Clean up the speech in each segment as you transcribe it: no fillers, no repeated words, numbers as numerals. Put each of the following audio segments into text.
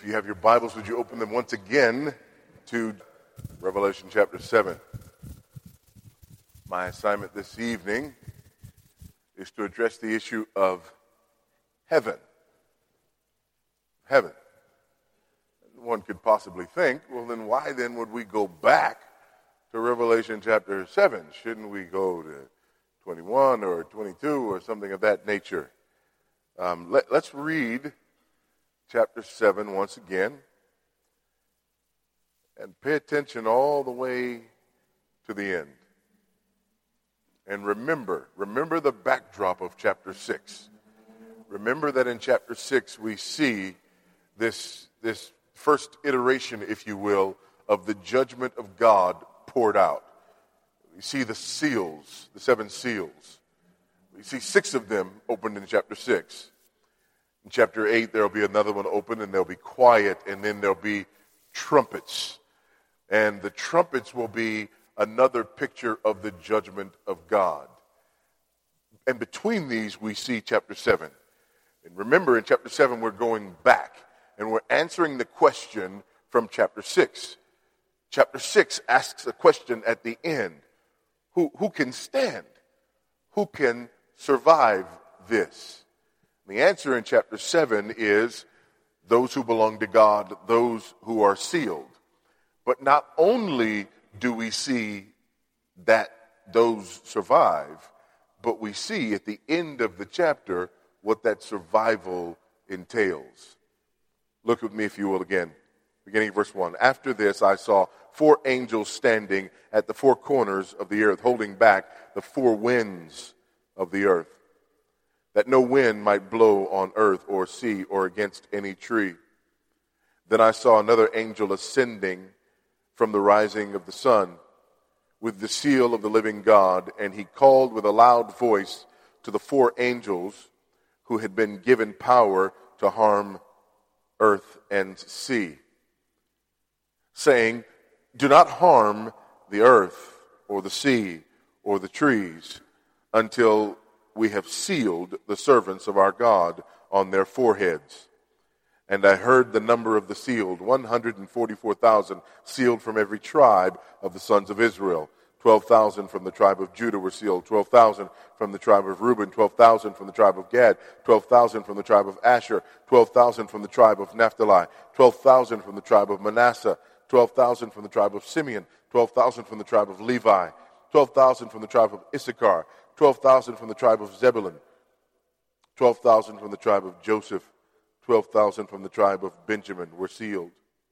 If you have your Bibles, would you open them once again to Revelation chapter 7. My assignment this evening is to address the issue of heaven. Heaven. One could possibly think, well, then why then would we go back to Revelation chapter 7? Shouldn't we go to 21 or 22 or something of that nature? Let's read chapter 7 once again and pay attention all the way to the end. And remember the backdrop of chapter 6. Remember that in chapter 6 we see this first iteration, if you will, of the judgment of God poured out. We see the seals, the 7 seals. We see 6 of them opened in chapter 6. In chapter 8, there will be another one open, and there'll be quiet, and then there'll be trumpets. And the trumpets will be another picture of the judgment of God. And between these, we see chapter 7. And remember, in chapter 7, we're going back, and we're answering the question from chapter 6. Chapter 6 asks a question at the end. Who can stand? Who can survive this? The answer in chapter 7 is those who belong to God, those who are sealed. But not only do we see that those survive, but we see at the end of the chapter what that survival entails. Look with me, if you will, again, beginning of verse 1. After this, I saw 4 angels standing at the 4 corners of the earth, holding back the 4 winds of the earth, that no wind might blow on earth or sea or against any tree. Then I saw another angel ascending from the rising of the sun with the seal of the living God, and he called with a loud voice to the 4 angels who had been given power to harm earth and sea, saying, "Do not harm the earth or the sea or the trees until we have sealed the servants of our God on their foreheads." And I heard the number of the sealed, 144,000, sealed from every tribe of the sons of Israel. 12,000 from the tribe of Judah were sealed, 12,000 from the tribe of Reuben, 12,000 from the tribe of Gad, 12,000 from the tribe of Asher, 12,000 from the tribe of Naphtali, 12,000 from the tribe of Manasseh, 12,000 from the tribe of Simeon, 12,000 from the tribe of Levi, 12,000 from the tribe of Issachar, 12,000 from the tribe of Zebulun, 12,000 from the tribe of Joseph, 12,000 from the tribe of Benjamin were sealed.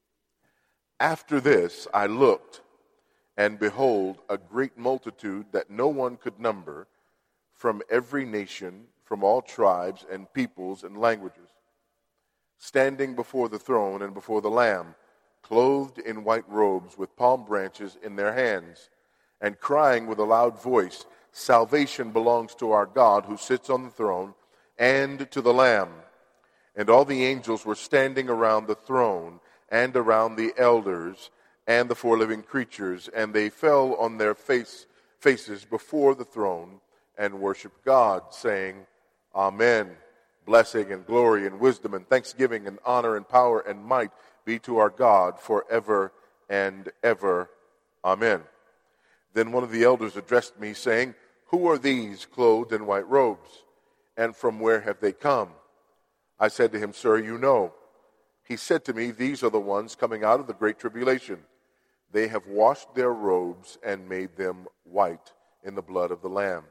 After this I looked, and behold, a great multitude that no one could number, from every nation, from all tribes and peoples and languages, standing before the throne and before the Lamb, clothed in white robes with palm branches in their hands, and crying with a loud voice, "Salvation belongs to our God who sits on the throne and to the Lamb." And all the angels were standing around the throne and around the elders and the 4 living creatures, and they fell on their faces before the throne and worshiped God, saying, "Amen. Blessing and glory and wisdom and thanksgiving and honor and power and might be to our God forever and ever. Amen." Then one of the elders addressed me, saying, "Who are these clothed in white robes, and from where have they come?" I said to him, "Sir, you know." He said to me, "These are the ones coming out of the great tribulation. They have washed their robes and made them white in the blood of the Lamb.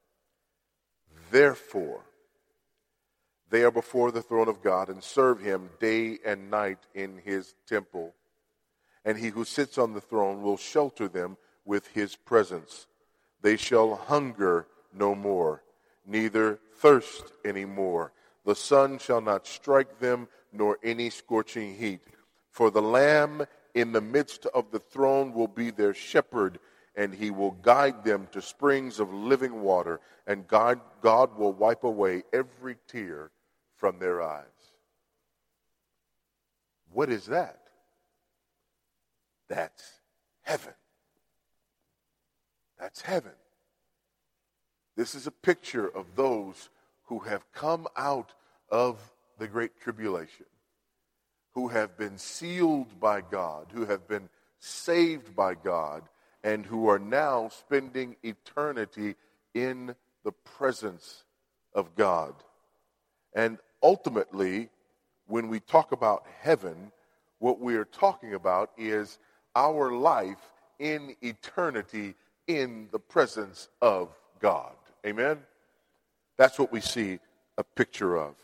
Therefore, they are before the throne of God and serve him day and night in his temple. And he who sits on the throne will shelter them with his presence. They shall hunger no more, neither thirst any more. The sun shall not strike them, nor any scorching heat. For the Lamb in the midst of the throne will be their shepherd, and he will guide them to springs of living water, and God will wipe away every tear from their eyes." What is that? That's heaven. That's heaven. This is a picture of those who have come out of the great tribulation, who have been sealed by God, who have been saved by God, and who are now spending eternity in the presence of God. And ultimately, when we talk about heaven, what we are talking about is our life in eternity in the presence of God. Amen? That's what we see a picture of.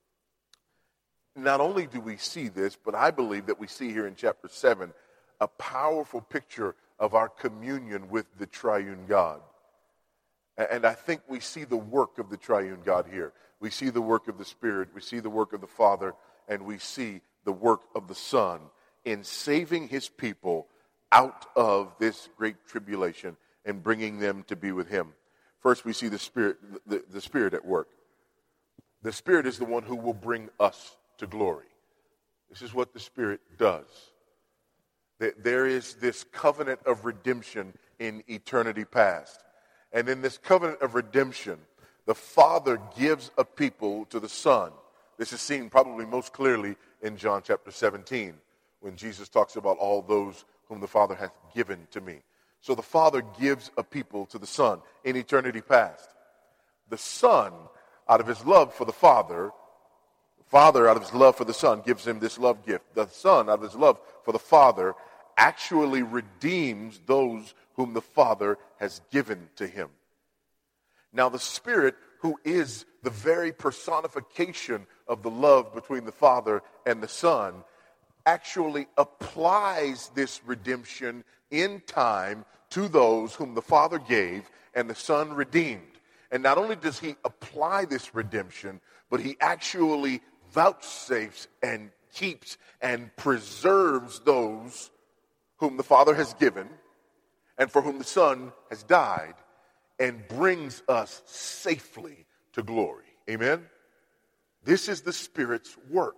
Not only do we see this, but I believe that we see here in chapter 7 a powerful picture of our communion with the triune God. And I think we see the work of the triune God here. We see the work of the Spirit, we see the work of the Father, and we see the work of the Son in saving his people out of this great tribulation and bringing them to be with him. First, we see the Spirit at work. The Spirit is the one who will bring us to glory. This is what the Spirit does. There is this covenant of redemption in eternity past. And in this covenant of redemption, the Father gives a people to the Son. This is seen probably most clearly in John chapter 17, when Jesus talks about all those whom the Father hath given to me. So the Father gives a people to the Son in eternity past. The Son, out of his love for the Father out of his love for the Son, gives him this love gift. The Son, out of his love for the Father, actually redeems those whom the Father has given to him. Now the Spirit, who is the very personification of the love between the Father and the Son, actually applies this redemption in time to those whom the Father gave and the Son redeemed. And not only does he apply this redemption, but he actually vouchsafes and keeps and preserves those whom the Father has given and for whom the Son has died, and brings us safely to glory. Amen? This is the Spirit's work.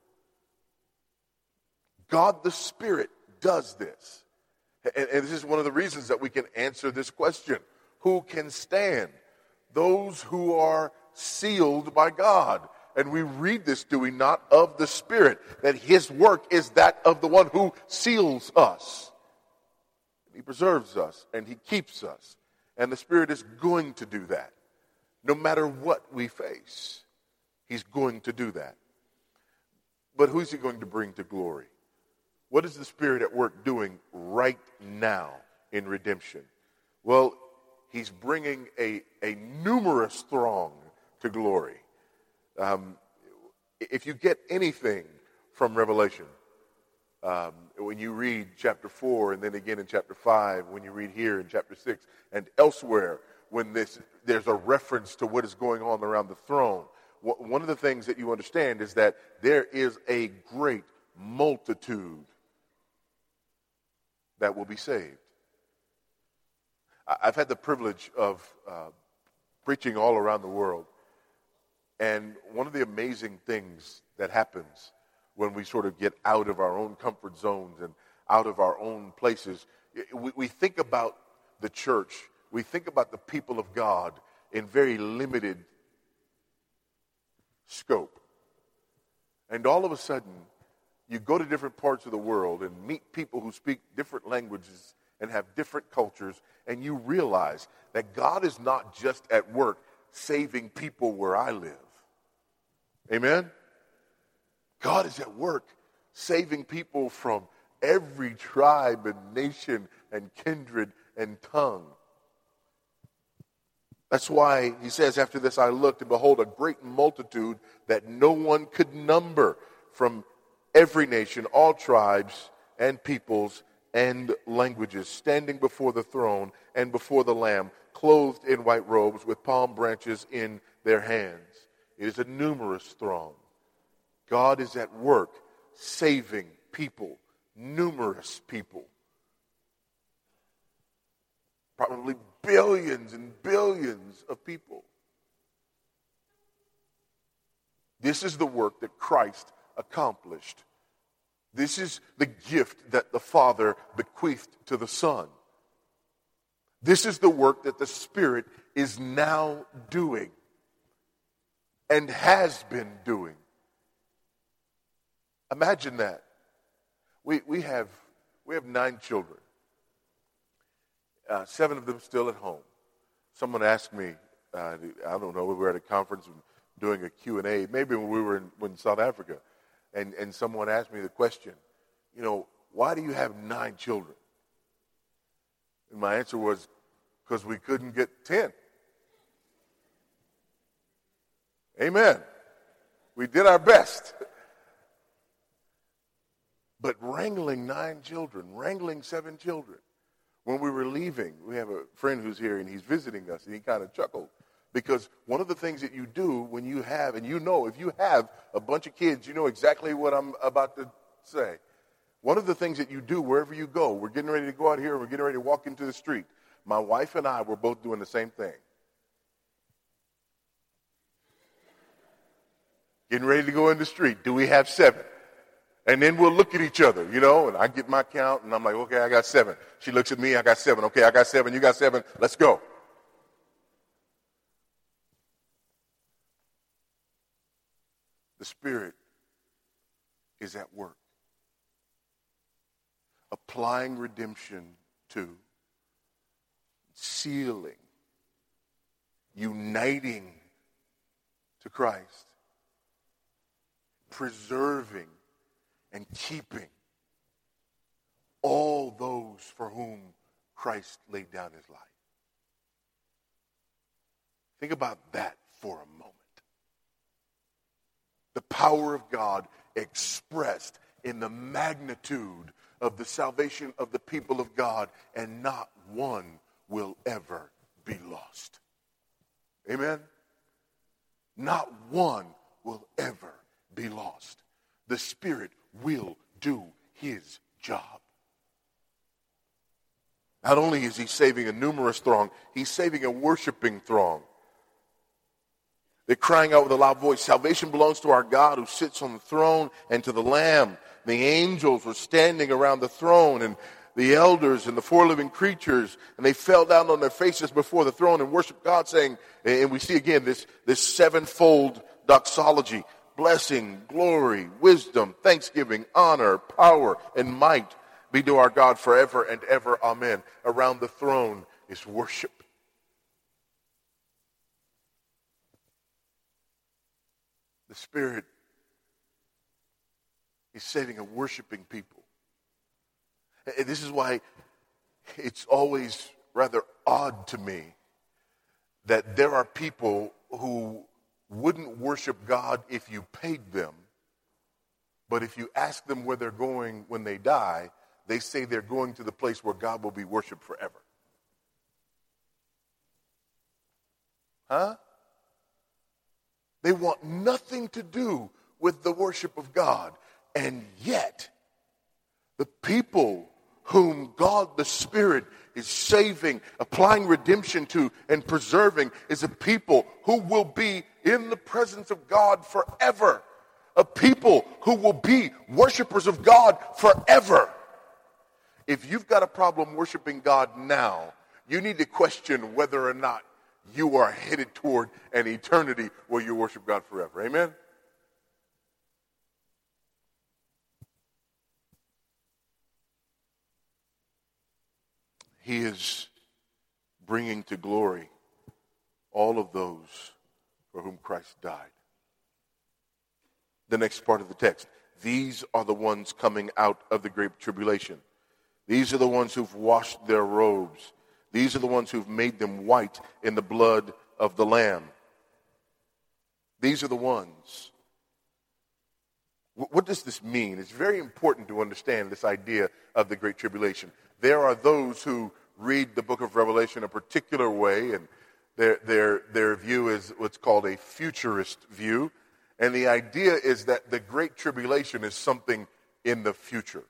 God the Spirit does this. And this is one of the reasons that we can answer this question. Who can stand? Those who are sealed by God. And we read this, do we not, of the Spirit, that his work is that of the one who seals us. He preserves us and he keeps us. And the Spirit is going to do that. No matter what we face, he's going to do that. But who's he going to bring to glory? What is the Spirit at work doing right now in redemption? Well, he's bringing a numerous throng to glory. If you get anything from Revelation, when you read chapter 4 and then again in chapter 5, when you read here in chapter 6 and elsewhere, when there's a reference to what is going on around the throne, one of the things that you understand is that there is a great multitude that will be saved. I've had the privilege of preaching all around the world. And one of the amazing things that happens when we sort of get out of our own comfort zones and out of our own places, we think about the church, we think about the people of God in very limited scope. And all of a sudden, you go to different parts of the world and meet people who speak different languages and have different cultures, and you realize that God is not just at work saving people where I live. Amen? God is at work saving people from every tribe and nation and kindred and tongue. That's why he says, after this I looked, and behold, a great multitude that no one could number, from every nation, all tribes and peoples and languages, standing before the throne and before the Lamb, clothed in white robes with palm branches in their hands. It is a numerous throng. God is at work saving people, numerous people. Probably billions and billions of people. This is the work that Christ accomplished. This is the gift that the Father bequeathed to the Son. This is the work that the Spirit is now doing and has been doing. Imagine that. We have 9 children. 7 of them still at home. Someone asked me, I don't know, we were at a conference doing a Q&A, maybe when we were in South Africa, and someone asked me the question, why do you have 9 children? And my answer was, because we couldn't get 10. Amen. We did our best. But wrangling 9 children, wrangling 7 children. When we were leaving, we have a friend who's here, and he's visiting us, and he kind of chuckled. Because one of the things that you do when you have, and if you have a bunch of kids, you know exactly what I'm about to say. One of the things that you do wherever you go, we're getting ready to go out here, we're getting ready to walk into the street. My wife and I were both doing the same thing. Getting ready to go in the street. Do we have 7? And then we'll look at each other, and I get my count, and I'm like, okay, I got 7. She looks at me, I got 7. Okay, I got 7, you got 7, let's go. The Spirit is at work, applying redemption to, sealing, uniting to Christ, preserving and keeping all those for whom Christ laid down his life. Think about that for a moment. The power of God expressed in the magnitude of the salvation of the people of God, and not one will ever be lost. Amen? Not one will ever be lost. The Spirit will do his job. Not only is he saving a numerous throng, he's saving a worshiping throng. They're crying out with a loud voice, salvation belongs to our God who sits on the throne and to the Lamb. The angels were standing around the throne, and the elders and the 4 living creatures, and they fell down on their faces before the throne and worshiped God, saying, and we see again this 7-fold doxology: blessing, glory, wisdom, thanksgiving, honor, power, and might be to our God forever and ever. Amen. Around the throne is worship. The Spirit is saving a worshiping people. And this is why it's always rather odd to me that there are people who wouldn't worship God if you paid them, but if you ask them where they're going when they die, they say they're going to the place where God will be worshiped forever. Huh? They want nothing to do with the worship of God. And yet, the people whom God the Spirit is saving, applying redemption to, and preserving is a people who will be in the presence of God forever. A people who will be worshipers of God forever. If you've got a problem worshiping God now, you need to question whether or not you are headed toward an eternity where you worship God forever. Amen? He is bringing to glory all of those for whom Christ died. The next part of the text. These are the ones coming out of the great tribulation. These are the ones who've washed their robes. These are the ones who've made them white in the blood of the Lamb. These are the ones. What does this mean? It's very important to understand this idea of the Great Tribulation. There are those who read the book of Revelation a particular way, and their view is what's called a futurist view. And the idea is that the Great Tribulation is something in the future.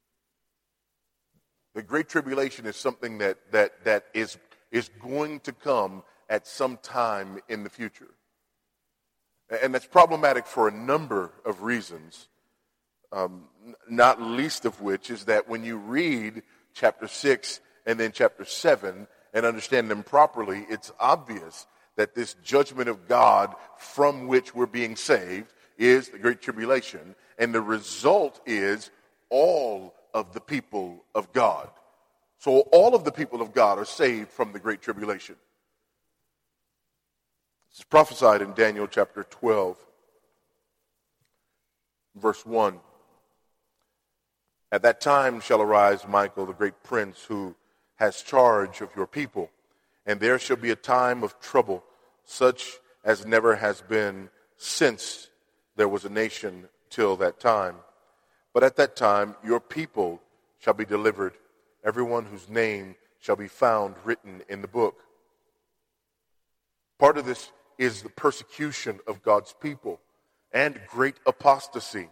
The Great Tribulation is something that is going to come at some time in the future. And that's problematic for a number of reasons, not least of which is that when you read chapter 6 and then chapter 7 and understand them properly, it's obvious that this judgment of God from which we're being saved is the Great Tribulation, And the result is all of the people of God. So all of the people of God are saved from the Great Tribulation. This is prophesied in Daniel chapter 12, verse 1. At that time shall arise Michael, the great prince, who has charge of your people. And there shall be a time of trouble, such as never has been since there was a nation till that time. But at that time your people shall be delivered, everyone whose name shall be found written in the book. Part of this is the persecution of God's people and great apostasy.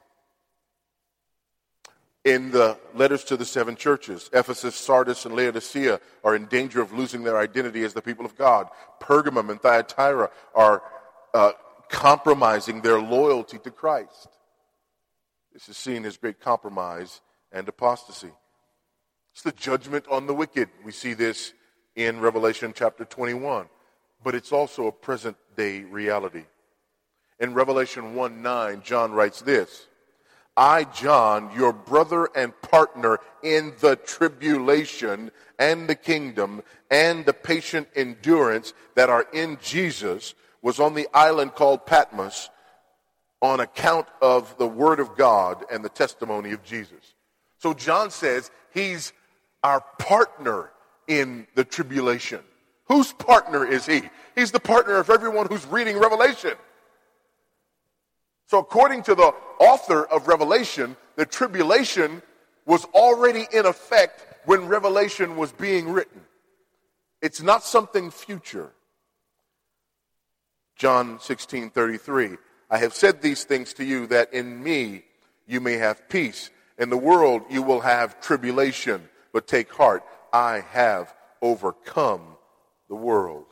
In the letters to the seven churches, Ephesus, Sardis, and Laodicea are in danger of losing their identity as the people of God. Pergamum and Thyatira are compromising their loyalty to Christ. This is seen as great compromise and apostasy. It's the judgment on the wicked. We see this in Revelation chapter 21. But it's also a present-day reality. In Revelation 1:9, John writes this, I, John, your brother and partner in the tribulation and the kingdom and the patient endurance that are in Jesus, was on the island called Patmos on account of the word of God and the testimony of Jesus. So John says he's our partner in the tribulation. Whose partner is he? He's the partner of everyone who's reading Revelation. So according to the author of Revelation, the tribulation was already in effect when Revelation was being written. It's not something future. John 16:33, I have said these things to you that in me you may have peace. In the world you will have tribulation, but take heart, I have overcome the world.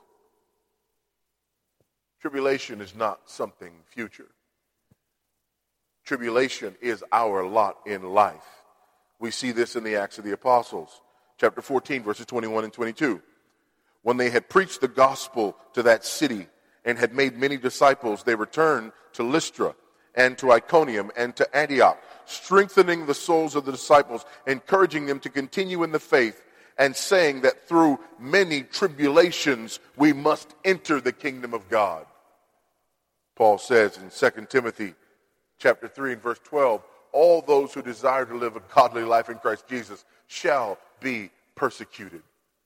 Tribulation is not something future. Tribulation is our lot in life. We see this in the Acts of the Apostles, chapter 14, verses 21 and 22. When they had preached the gospel to that city and had made many disciples, they returned to Lystra and to Iconium and to Antioch, strengthening the souls of the disciples, encouraging them to continue in the faith, and saying that through many tribulations we must enter the kingdom of God. Paul says in 2 Timothy chapter 3 and verse 12, all those who desire to live a godly life in Christ Jesus shall be persecuted.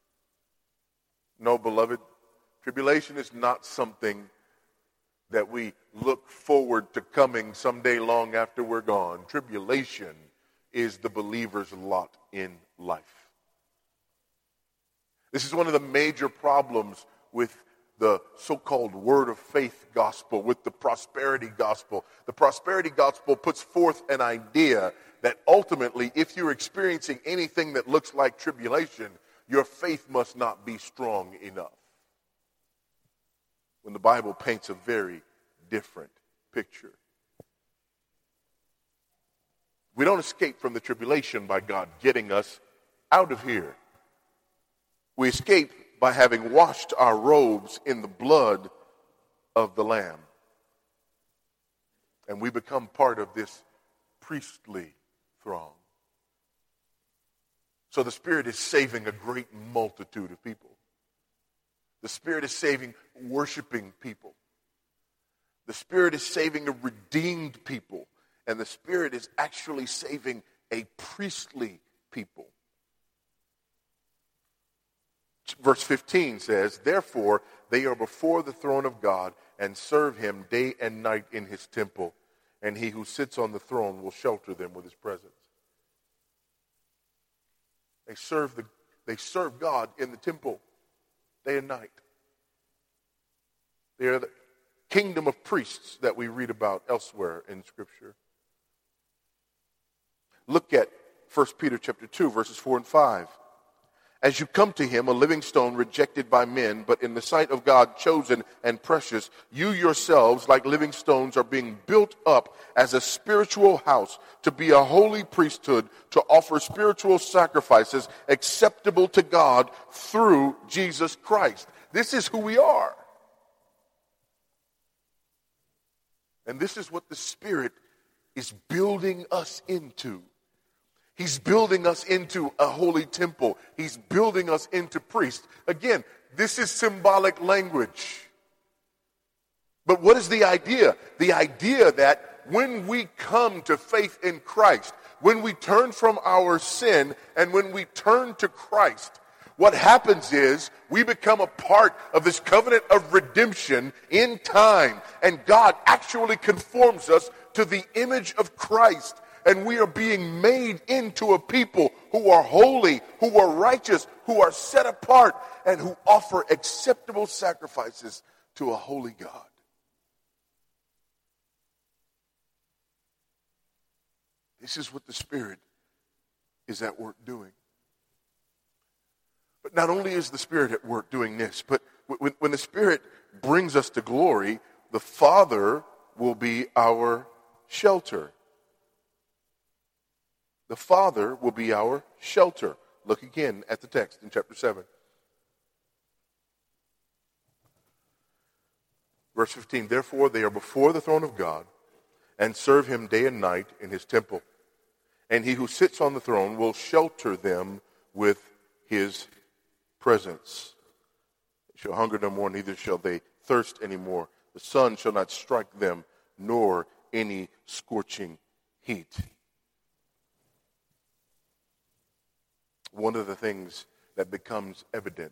No, beloved, tribulation is not something that we look forward to coming someday long after we're gone. Tribulation is the believer's lot in life. This is one of the major problems with the so-called word of faith gospel, with the prosperity gospel. The prosperity gospel puts forth an idea that ultimately, if you're experiencing anything that looks like tribulation, your faith must not be strong enough. When the Bible paints a very different picture. We don't escape from the tribulation by God getting us out of here. We escape by having washed our robes in the blood of the Lamb. And we become part of this priestly throng. So the Spirit is saving a great multitude of people. The Spirit is saving worshiping people. The Spirit is saving a redeemed people. And the Spirit is actually saving a priestly people. Verse 15 says, therefore they are before the throne of God and serve him day and night in his temple, and he who sits on the throne will shelter them with his presence. They serve God in the temple day and night. They are the kingdom of priests that we read about elsewhere in Scripture. Look at 1 Peter chapter 2, verses 4 and 5. As you come to him, a living stone rejected by men, but in the sight of God chosen and precious, you yourselves, like living stones, are being built up as a spiritual house to be a holy priesthood, to offer spiritual sacrifices acceptable to God through Jesus Christ. This is who we are. And this is what the Spirit is building us into. He's building us into a holy temple. He's building us into priests. Again, this is symbolic language. But what is the idea? The idea that when we come to faith in Christ, when we turn from our sin and when we turn to Christ, what happens is we become a part of this covenant of redemption in time, and God actually conforms us to the image of Christ, and we are being made into a people who are holy, who are righteous, who are set apart, and who offer acceptable sacrifices to a holy God. This is what the Spirit is at work doing. But not only is the Spirit at work doing this, but when the Spirit brings us to glory, the Father will be our shelter. The Father will be our shelter. Look again at the text in chapter 7. Verse 15, therefore they are before the throne of God and serve him day and night in his temple. And he who sits on the throne will shelter them with his presence. They shall hunger no more, neither shall they thirst any more. The sun shall not strike them, nor any scorching heat. One of the things that becomes evident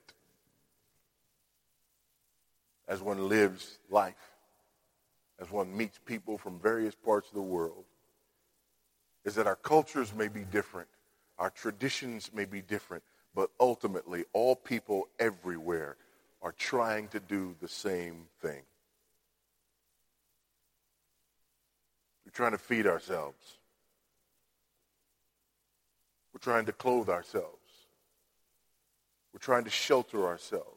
as one lives life, as one meets people from various parts of the world, is that our cultures may be different, our traditions may be different, but ultimately all people everywhere are trying to do the same thing. We're trying to feed ourselves. We're trying to clothe ourselves. We're trying to shelter ourselves.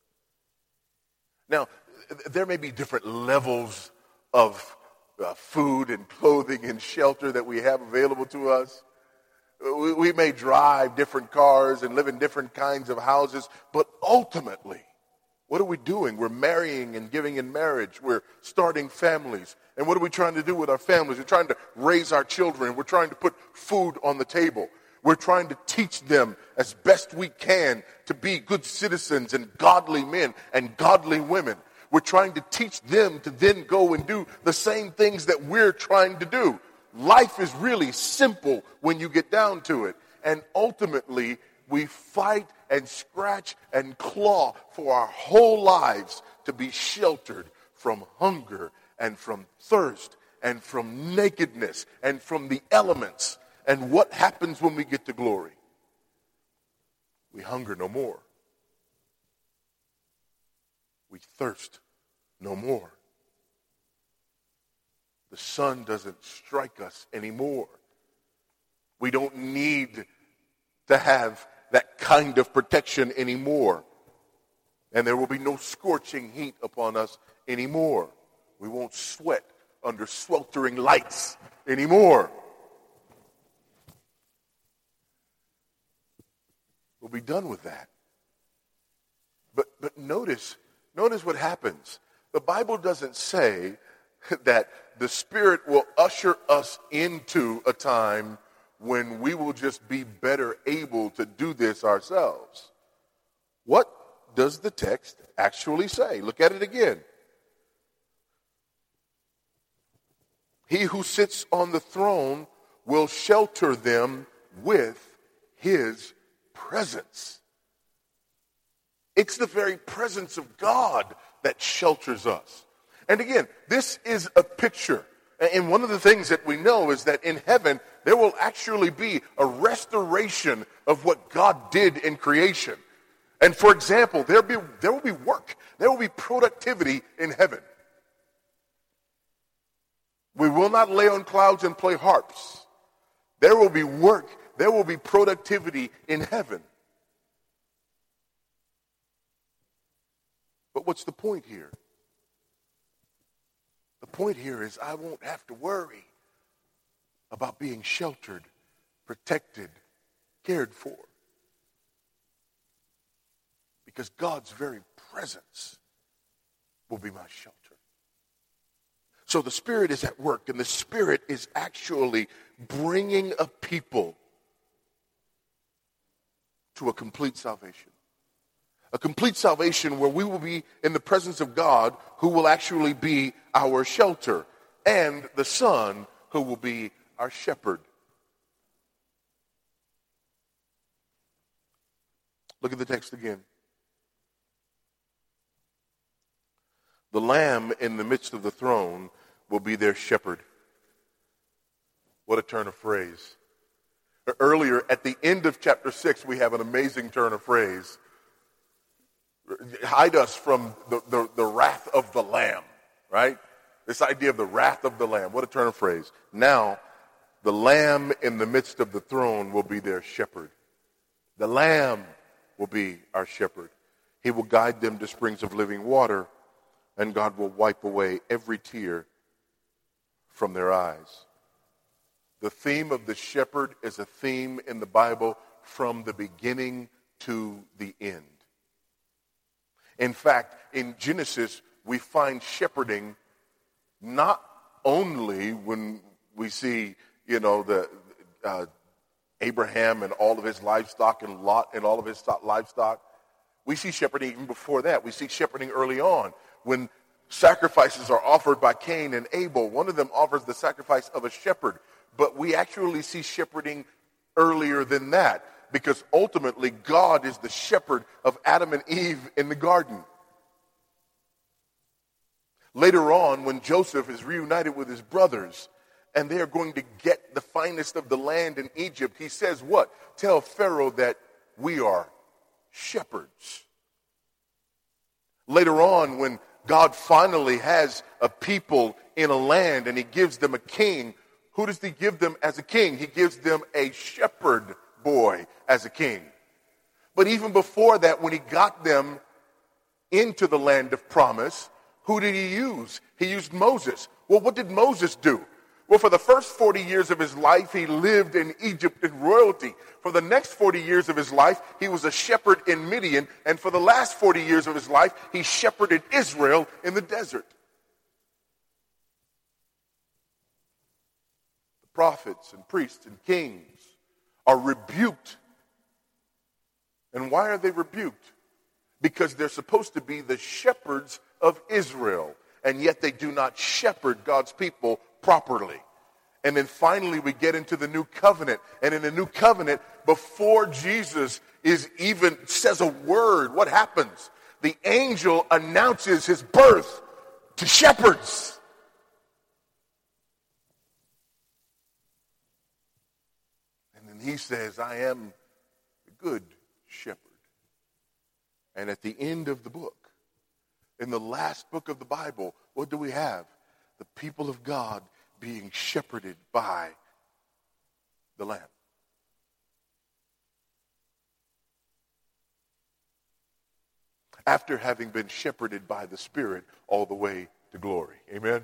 Now, there may be different levels of food and clothing and shelter that we have available to us. We may drive different cars and live in different kinds of houses, but ultimately, what are we doing? We're marrying and giving in marriage. We're starting families. And what are we trying to do with our families? We're trying to raise our children. We're trying to put food on the table. We're trying to teach them as best we can to be good citizens and godly men and godly women. We're trying to teach them to then go and do the same things that we're trying to do. Life is really simple when you get down to it. And ultimately, we fight and scratch and claw for our whole lives to be sheltered from hunger and from thirst and from nakedness and from the elements. And what happens when we get to glory? We hunger no more. We thirst no more. The sun doesn't strike us anymore. We don't need to have that kind of protection anymore. And there will be no scorching heat upon us anymore. We won't sweat under sweltering lights anymore. We'll be done with that. But notice what happens. The Bible doesn't say that the Spirit will usher us into a time when we will just be better able to do this ourselves. What does the text actually say? Look at it again. He who sits on the throne will shelter them with his presence. It's the very presence of God that shelters us. And again, this is a picture. And one of the things that we know is that in heaven, there will actually be a restoration of what God did in creation. And for example, there will be work. There will be productivity in heaven. We will not lay on clouds and play harps. There will be work. There will be productivity in heaven. But what's the point here? The point here is I won't have to worry about being sheltered, protected, cared for. Because God's very presence will be my shelter. So the Spirit is at work, and the Spirit is actually bringing a people to a complete salvation. A complete salvation where we will be in the presence of God, who will actually be our shelter, and the Son, who will be our shepherd. Look at the text again. The Lamb in the midst of the throne will be their shepherd. What a turn of phrase. Earlier, at the end of chapter 6, we have an amazing turn of phrase. Hide us from the wrath of the Lamb, right? This idea of the wrath of the Lamb. What a turn of phrase. Now, the Lamb in the midst of the throne will be their shepherd. The Lamb will be our shepherd. He will guide them to springs of living water, and God will wipe away every tear from their eyes. The theme of the shepherd is a theme in the Bible from the beginning to the end. In fact, in Genesis, we find shepherding not only when we see, Abraham and all of his livestock and Lot and all of his livestock. We see shepherding even before that. We see shepherding early on when sacrifices are offered by Cain and Abel. One of them offers the sacrifice of a shepherd. But we actually see shepherding earlier than that, because ultimately God is the shepherd of Adam and Eve in the garden. Later on, when Joseph is reunited with his brothers and they are going to get the finest of the land in Egypt, he says what? Tell Pharaoh that we are shepherds. Later on, when God finally has a people in a land and he gives them a king, who does he give them as a king? He gives them a shepherd boy as a king. But even before that, when he got them into the land of promise, who did he use? He used Moses. Well, what did Moses do? Well, for the first 40 years of his life, he lived in Egypt in royalty. For the next 40 years of his life, he was a shepherd in Midian. And for the last 40 years of his life, he shepherded Israel in the desert. The prophets and priests and kings are rebuked. And why are they rebuked? Because they're supposed to be the shepherds of Israel, and yet they do not shepherd God's people properly. And then finally we get into the new covenant. And in the new covenant, before Jesus even says a word, what happens? The angel announces his birth to shepherds. And then he says, I am the good shepherd. And at the end of the book, in the last book of the Bible, what do we have? The people of God being shepherded by the Lamb. After having been shepherded by the Spirit all the way to glory. Amen?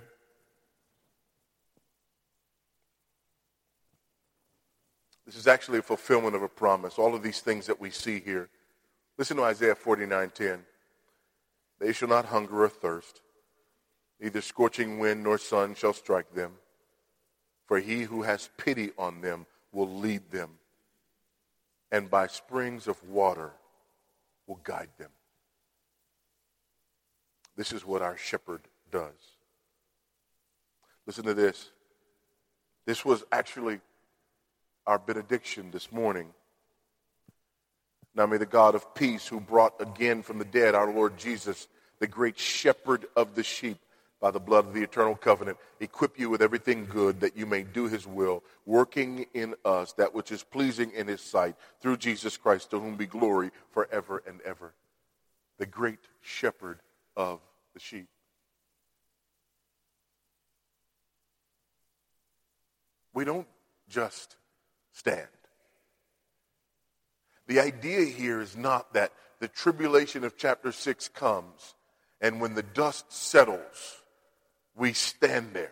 This is actually a fulfillment of a promise. All of these things that we see here. Listen to Isaiah 49:10. They shall not hunger or thirst. Neither scorching wind nor sun shall strike them. For he who has pity on them will lead them, and by springs of water will guide them. This is what our shepherd does. Listen to this. This was actually our benediction this morning. Now may the God of peace, who brought again from the dead our Lord Jesus, the great shepherd of the sheep, by the blood of the eternal covenant, equip you with everything good that you may do his will, working in us that which is pleasing in his sight, through Jesus Christ, to whom be glory forever and ever. The great shepherd of the sheep. We don't just stand. The idea here is not that the tribulation of chapter 6 comes, and when the dust settles, we stand there,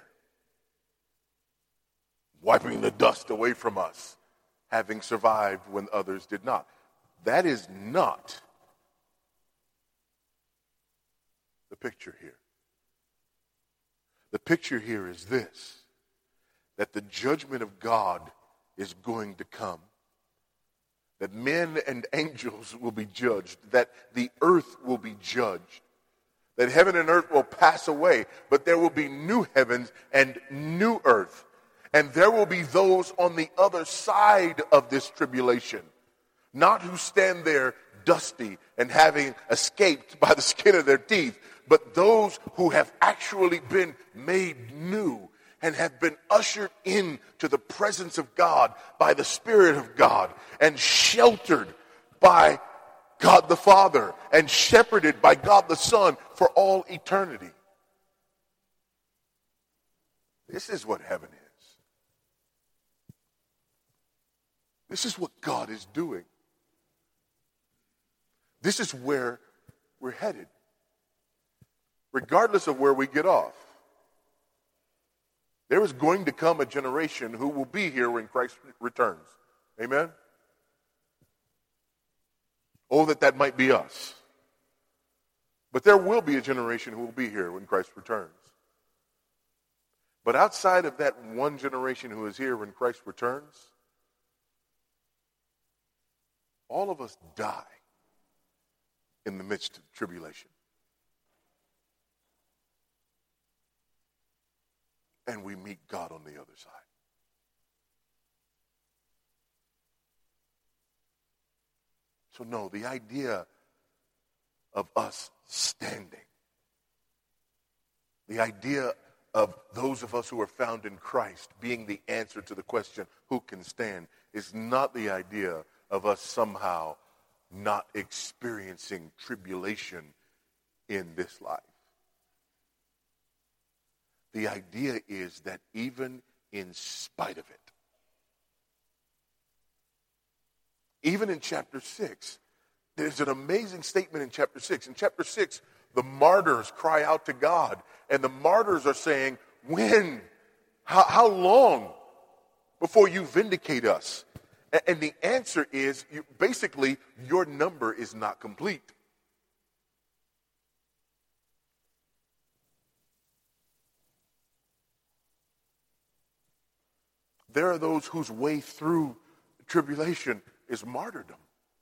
wiping the dust away from us, having survived when others did not. That is not the picture here. The picture here is this, that the judgment of God is going to come, that men and angels will be judged, that the earth will be judged, that heaven and earth will pass away, but there will be new heavens and new earth. And there will be those on the other side of this tribulation, not who stand there dusty and having escaped by the skin of their teeth, but those who have actually been made new and have been ushered into the presence of God by the Spirit of God and sheltered by God the Father and shepherded by God the Son for all eternity. This is what heaven is. This is what God is doing. This is where we're headed, regardless of where we get off. There is going to come a generation who will be here when Christ returns. Amen? Oh, that might be us. But there will be a generation who will be here when Christ returns. But outside of that one generation who is here when Christ returns, all of us die in the midst of tribulation. And we meet God on the other side. So no, the idea of us standing, the idea of those of us who are found in Christ being the answer to the question, who can stand, is not the idea of us somehow not experiencing tribulation in this life. The idea is that even in spite of it, even in chapter 6, there's an amazing statement in chapter 6. In chapter 6, the martyrs cry out to God, and the martyrs are saying, when? How long before you vindicate us? And the answer is, basically, your number is not complete. There are those whose way through tribulation is martyrdom.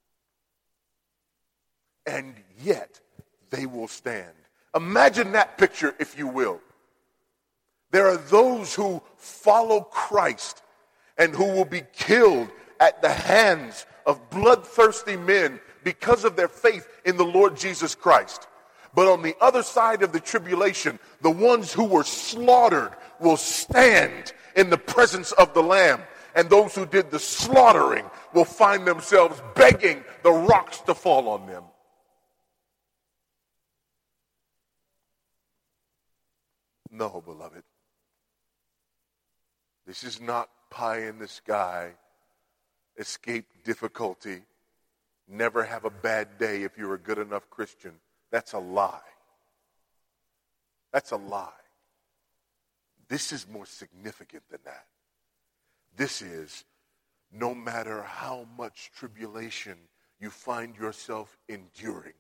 And yet, they will stand. Imagine that picture, if you will. There are those who follow Christ and who will be killed at the hands of bloodthirsty men because of their faith in the Lord Jesus Christ. But on the other side of the tribulation, the ones who were slaughtered will stand in the presence of the Lamb. And those who did the slaughtering will find themselves begging the rocks to fall on them. No, beloved. This is not pie in the sky, escape difficulty, never have a bad day if you're a good enough Christian. That's a lie. That's a lie. This is more significant than that. This is, no matter how much tribulation you find yourself enduring,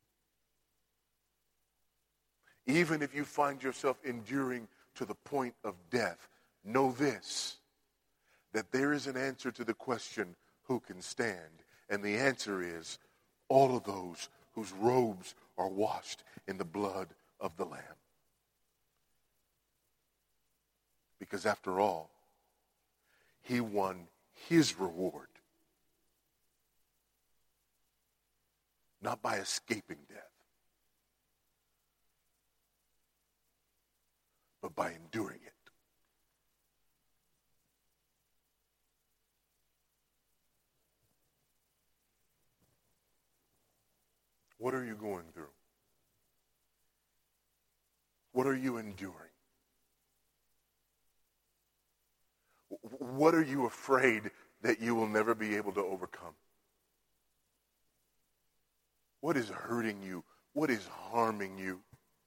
even if you find yourself enduring to the point of death, know this, that there is an answer to the question, who can stand? And the answer is, all of those whose robes are washed in the blood of the Lamb. Because after all, he won his reward, not by escaping death, but by enduring it. What are you going through? What are you enduring? What are you afraid that you will never be able to overcome? What is hurting you? What is harming you?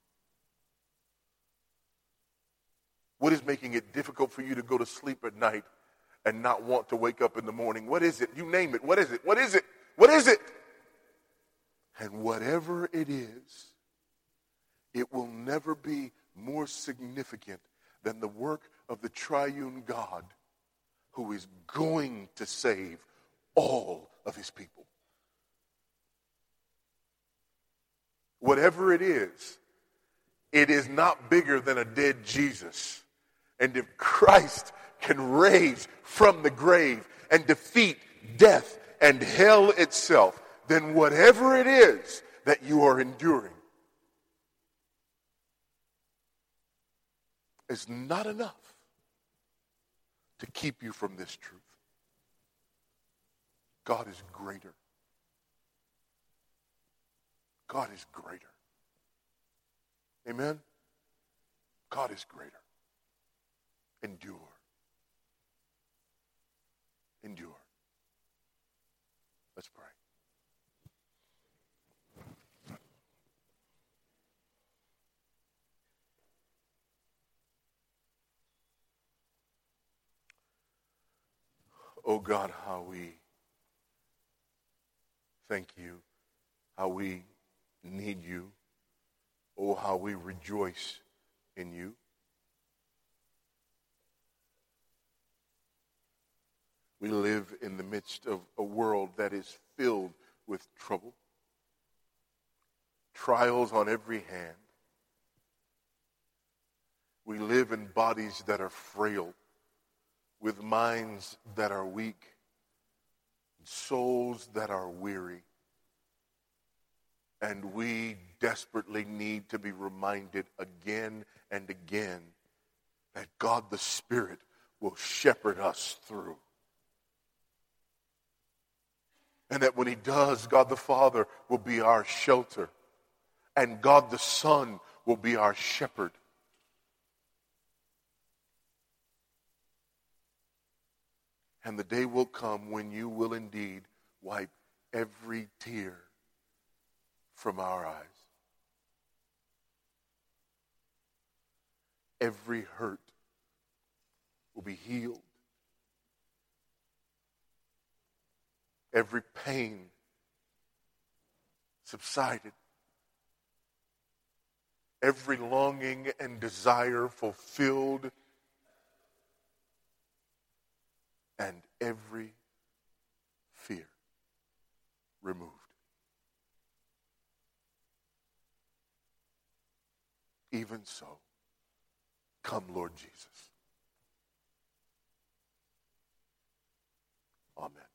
What is making it difficult for you to go to sleep at night and not want to wake up in the morning? What is it? You name it. What is it? What is it? What is it? And whatever it is, it will never be more more significant than the work of the triune God who is going to save all of his people. Whatever it is not bigger than a dead Jesus. And if Christ can raise from the grave and defeat death and hell itself, then whatever it is that you are enduring is not enough to keep you from this truth. God is greater. God is greater. Amen? God is greater. Endure. Endure. Let's pray. Oh God, how we thank you, how we need you, oh, how we rejoice in you. We live in the midst of a world that is filled with trouble, trials on every hand. We live in bodies that are frail, with minds that are weak, souls that are weary. And we desperately need to be reminded again and again that God the Spirit will shepherd us through. And that when he does, God the Father will be our shelter. And God the Son will be our shepherd. And the day will come when you will indeed wipe every tear from our eyes. Every hurt will be healed. Every pain subsided. Every longing and desire fulfilled. And every fear removed. Even so, come, Lord Jesus. Amen.